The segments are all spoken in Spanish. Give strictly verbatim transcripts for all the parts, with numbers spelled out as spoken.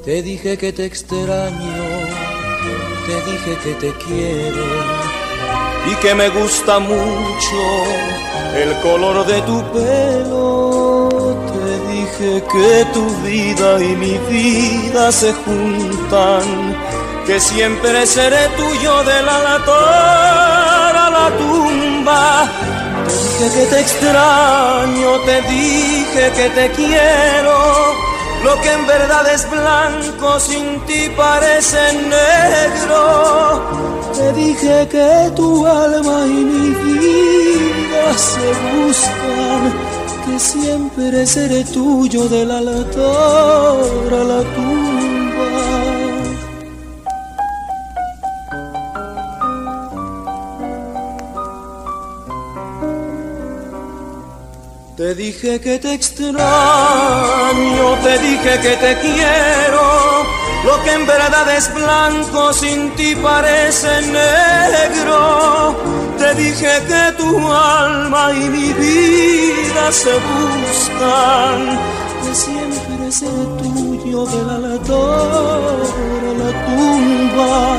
Te dije que te extraño, te dije que te quiero y que me gusta mucho el color de tu pelo. Te dije que tu vida y mi vida se juntan, que siempre seré tuyo del altar a la tumba. Te dije que te extraño, te dije que te quiero. Lo que en verdad es blanco sin ti parece negro. Te dije que tu alma y mi vida se buscan, que siempre seré tuyo del altar a la tumba. Te dije que te extraño, te dije que te quiero. Lo que en verdad es blanco sin ti parece negro. Te dije que tu alma y mi vida se buscan, que siempre seré tuyo del altar a la tumba.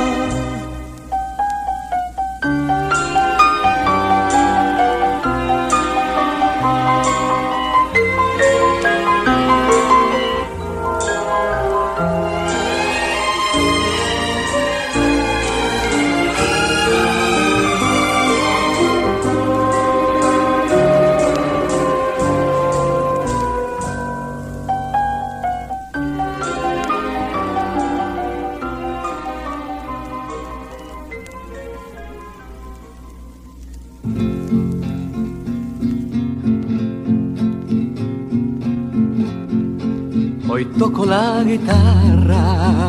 Hoy toco la guitarra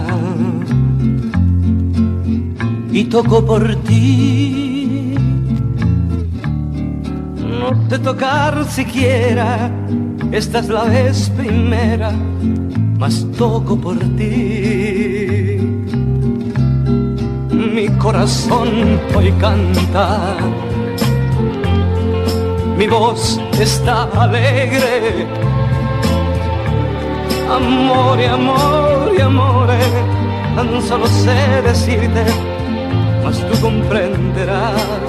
y toco por ti. No te tocar siquiera, esta es la vez primera, mas toco por ti. Mi corazón hoy canta, mi voz está alegre. Amore, amore, amore, tan solo sé decirte, mas tú comprenderás.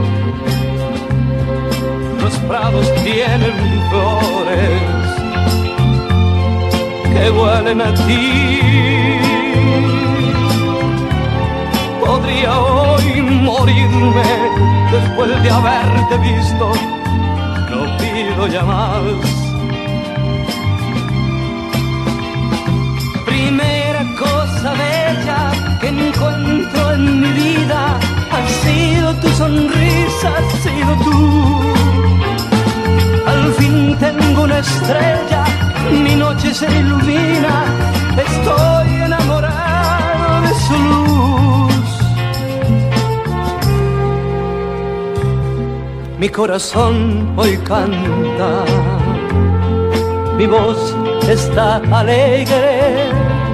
Los prados tienen flores que huelen a ti. Podría hoy morirme después de haberte visto, no pido ya más. Primera cosa bella que encuentro en mi vida ha sido tu sonrisa, has sido tú. Al fin tengo una estrella, mi noche se ilumina, estoy enamorado de su luz. Mi corazón hoy canta, mi voz está alegre.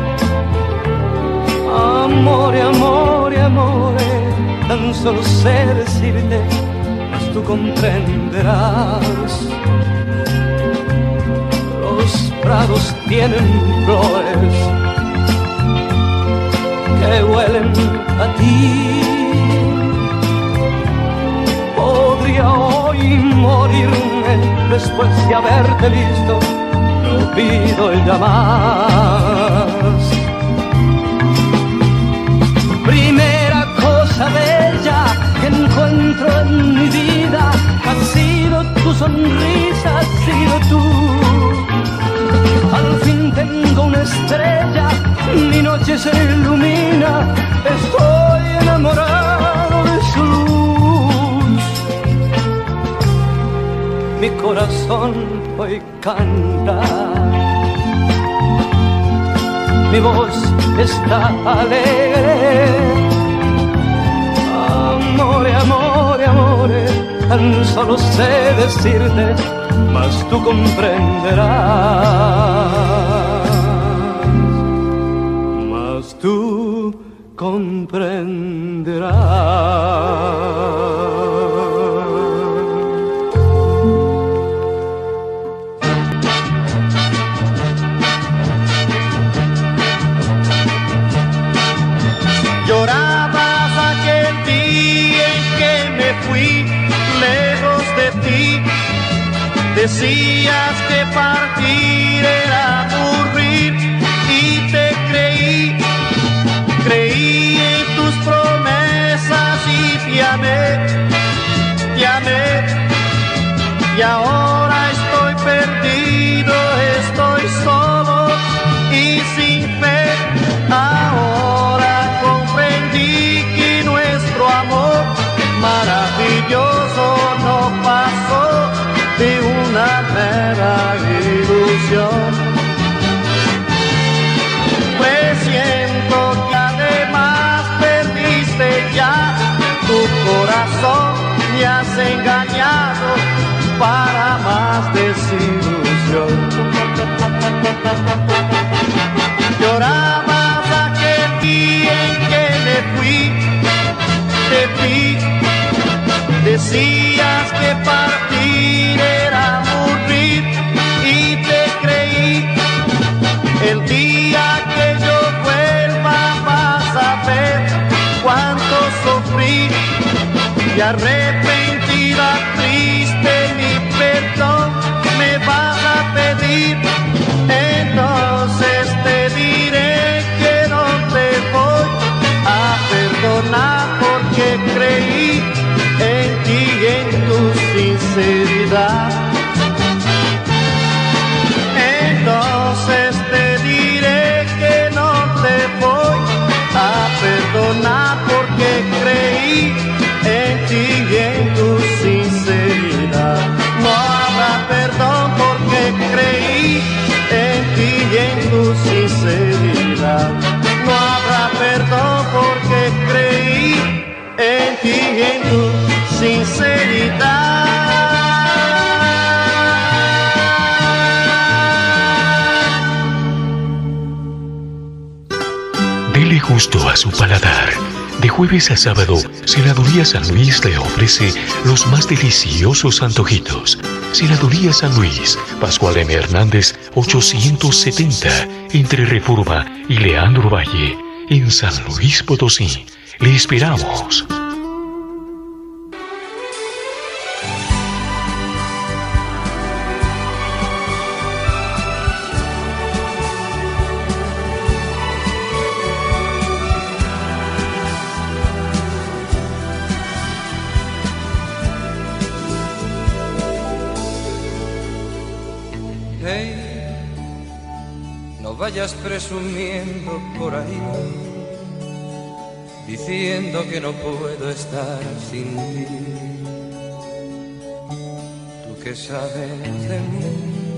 Amore, amore, amore, tan solo sé decirte, mas tú comprenderás. Los prados tienen flores que huelen a ti. Podría hoy morirme después de haberte visto, no pido ya más. Primera cosa bella que encuentro en mi vida ha sido tu sonrisa, has sido tú. Al fin tengo una estrella, mi noche se ilumina, estoy enamorado de su luz. Mi corazón hoy canta, mi voz está alegre. Amore, amore, amore, tan solo sé decirte, mas tú comprenderás, mas tú comprenderás. Decías que partir era morir y te creí, creí en tus promesas y te amé, te amé, y ahora estoy perdido, estoy solo y sin fe. Ahora comprendí que nuestro amor maravilloso no pasó de una mera ilusión. Pues siento que además perdiste ya tu corazón, me has engañado para más desilusión. Llorabas aquel día en que me fui de ti, decías que partir era morir y te creí. El día que yo vuelva vas a ver cuánto sufrí, y arrepentida, triste, mi perdón me vas a pedir. Entonces te diré que no te voy a perdonar, porque creí en ti y en tu sinceridad. Entonces te diré que no te voy a perdonar, porque creí en ti y en tu sinceridad. No habrá perdón porque creí en ti y en tu sinceridad. No habrá perdón porque creí en ti y en tu sinceridad. Dele gusto a su paladar. De jueves a sábado, Senaduría San Luis le ofrece los más deliciosos antojitos. Senaduría San Luis, Pascual M. Hernández, ochocientos setenta, entre Reforma y Leandro Valle, en San Luis Potosí. Le esperamos. Vayas presumiendo por ahí, diciendo que no puedo estar sin ti. Tú que sabes de mí.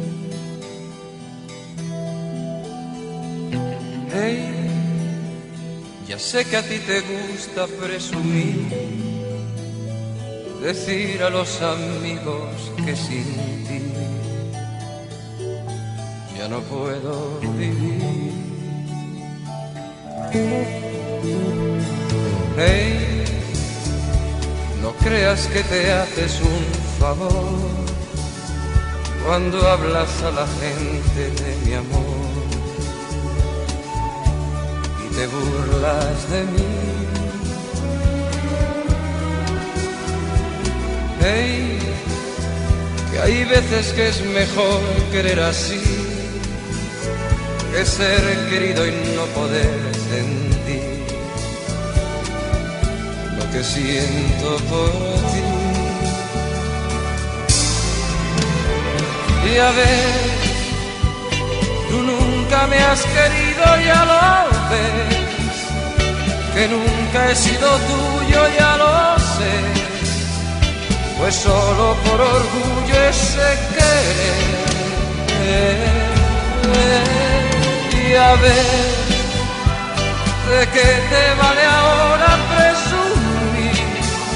Hey, ya sé que a ti te gusta presumir, decir a los amigos que sin ti ya no puedo vivir. Hey, no creas que te haces un favor cuando hablas a la gente de mi amor y te burlas de mí. Hey, que hay veces que es mejor querer así que ser querido y no poder sentir lo que siento por ti. Y a ver, tú nunca me has querido, ya lo ves, que nunca he sido tuyo, ya lo sé, pues solo por orgullo ese querer. Y a ver, ¿de qué te vale ahora presumir?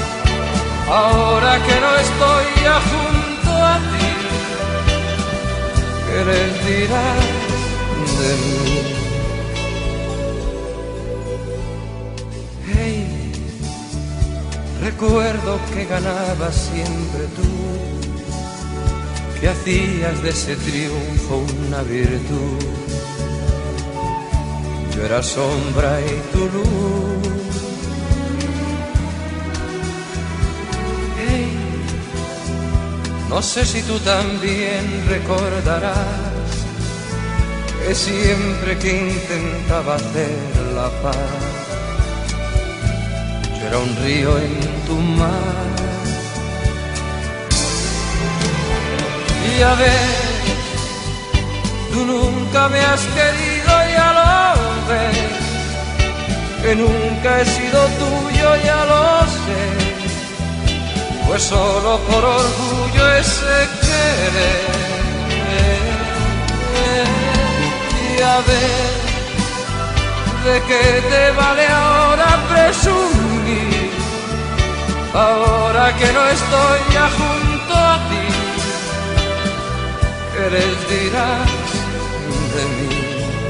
Ahora que no estoy ya junto a ti, ¿qué les dirás de mí? Hey, recuerdo que ganabas siempre tú, que hacías de ese triunfo una virtud. Yo era sombra y tu luz. Hey, No sé si tú también recordarás que siempre que intentaba hacer la paz, yo era un río en tu mar. Y a ver, tú nunca me has querido, ya lo ves, que nunca he sido tuyo, ya lo sé, pues solo por orgullo ese querer. Y a ver, ¿de qué te vale ahora presumir? Ahora que no estoy ya junto a ti, ¿qué les dirás de mí?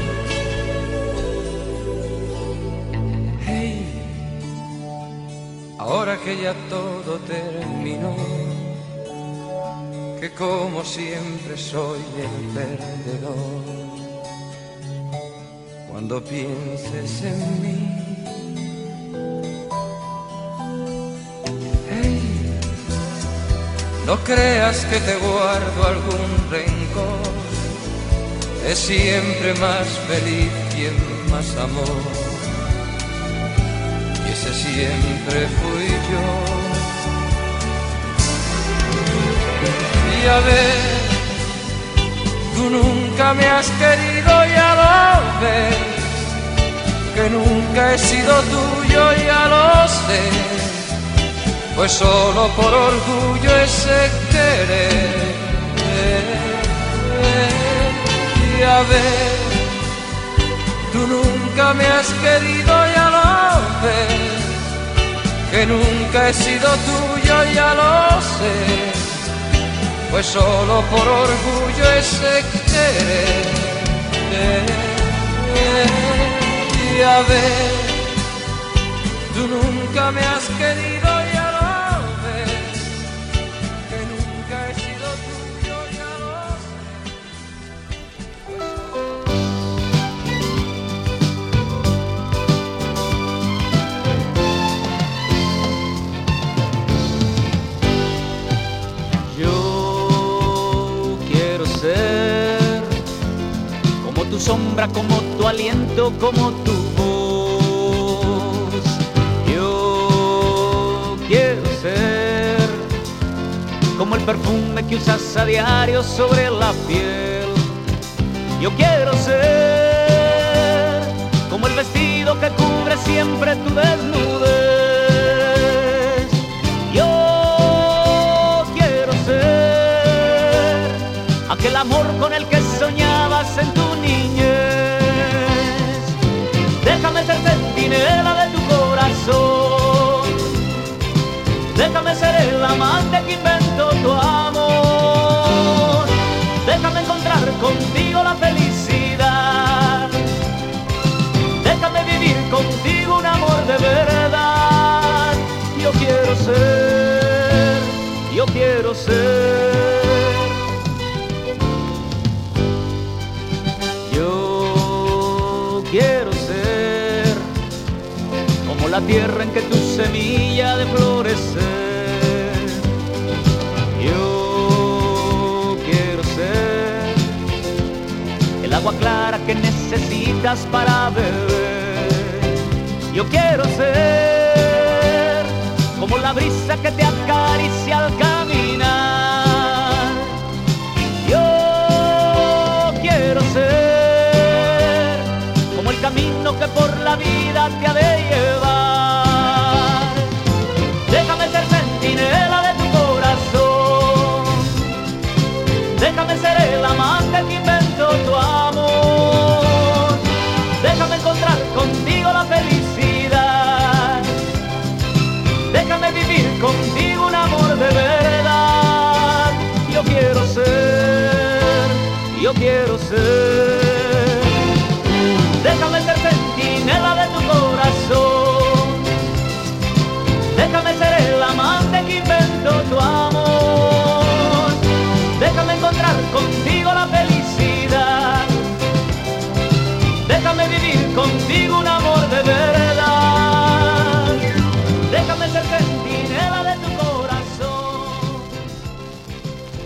Hey, ahora que ya todo terminó, que como siempre soy el perdedor, cuando pienses en mí, hey, no creas que te guardo algún rencor, es siempre más feliz quien más amor, y ese siempre fui yo. Y a ver, tú nunca me has querido, ya lo ves, que nunca he sido tuyo, ya lo sé, pues solo por orgullo ese querer. Y a ver, tú nunca me has querido, ya lo ves, que nunca he sido tuyo, ya lo sé, pues solo por orgullo ese querer. Y a ver, tú nunca me has querido, ya lo ves, que nunca he sido tuyo, ya lo tu sombra, como tu aliento, como tu voz. Yo quiero ser como el perfume que usas a diario sobre la piel. Yo quiero ser como el vestido que cubre siempre tu desnudez. Yo quiero ser aquel amor con el que soñabas en tu niñez. Déjame ser centinela de tu corazón, déjame ser el amante que inventó tu amor, déjame encontrar contigo la felicidad, déjame vivir contigo un amor de verdad. Yo quiero ser, yo quiero ser. Quiero ser como la tierra en que tu semilla ha de florecer. Yo quiero ser el agua clara que necesitas para beber. Yo quiero ser como la brisa que te acaricia al caminar. Yo quiero ser el camino que por la vida te ha de llevar. Déjame ser centinela de tu corazón, déjame ser el amante que inventó tu amor, déjame encontrar contigo la felicidad, déjame vivir contigo un amor de verdad. Yo quiero ser, yo quiero ser. Déjame ser centinela de tu corazón, déjame ser el amante que inventó tu amor, déjame encontrar contigo la felicidad, déjame vivir contigo un amor de verdad. Déjame ser centinela de tu corazón,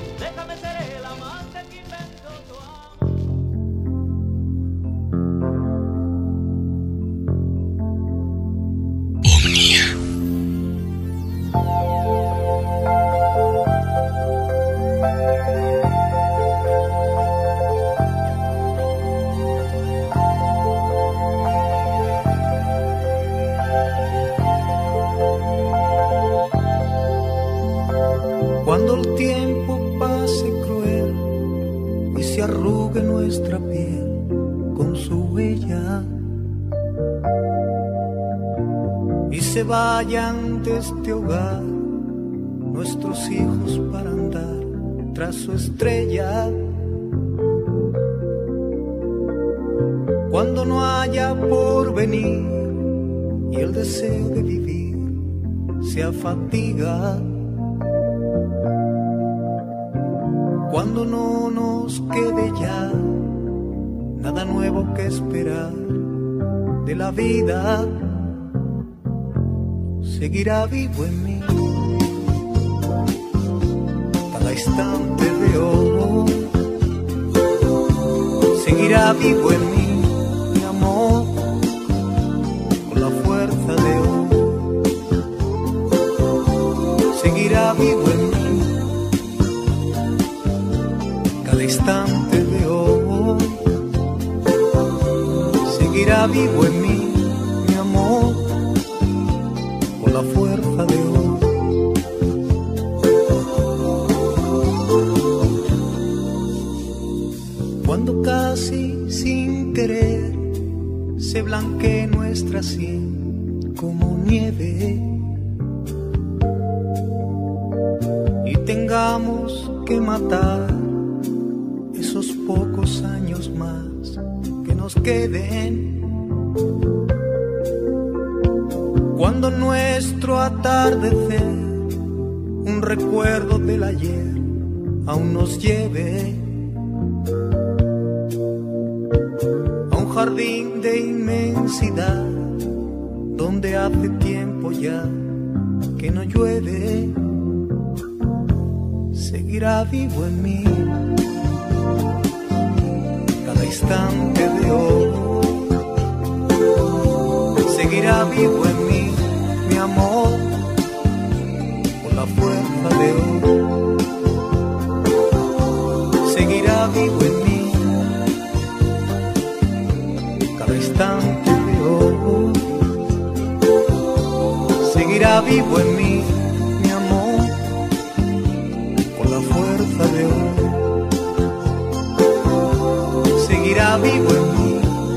y se vayan de este hogar nuestros hijos para andar tras su estrella. Cuando no haya porvenir y el deseo de vivir se afatiga, cuando no nos quede ya nada nuevo que esperar de la vida, seguirá vivo en mí cada instante de hoy, seguirá vivo en mí mi amor con la fuerza de hoy, seguirá vivo en mí cada instante de hoy, seguirá vivo en mí mi amor con la fuerza de hoy. Cuando casi sin querer se blanquee nuestra sien como nieve y tengamos que matar esos pocos años más que nos queden, cuando nuestro atardecer un recuerdo del ayer aún nos lleve a un jardín de inmensidad donde hace tiempo ya que no llueve, seguirá vivo en mí cada instante de hoy, seguirá vivo en mí mi amor con la fuerza de hoy, seguirá vivo en mí cada instante de hoy, seguirá vivo en mí mi amor con la fuerza de hoy, seguirá vivo en mí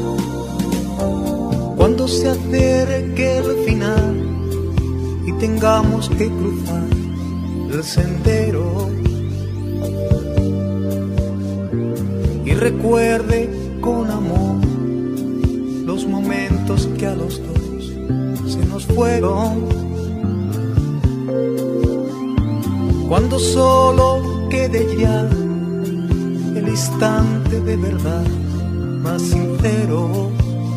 cuando se acerque el final y tengamos que cruzar el sendero y recuerde con amor los momentos que a los dos se nos fueron, cuando solo quede ya el instante de verdad más sincero,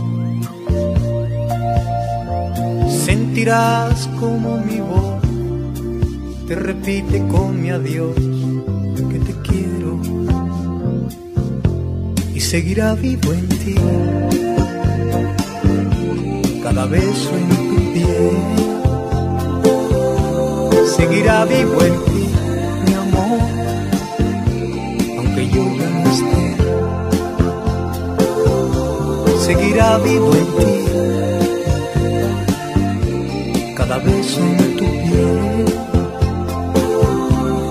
sentirás como mi voz te repite con mi adiós que te quiero, y seguirá vivo en ti cada beso en tu piel, seguirá vivo en ti mi amor aunque yo ya no esté, seguirá vivo en ti cada beso en tu piel,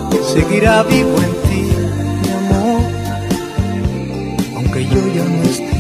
seguirá vivo en ti mi amor aunque yo ya no esté.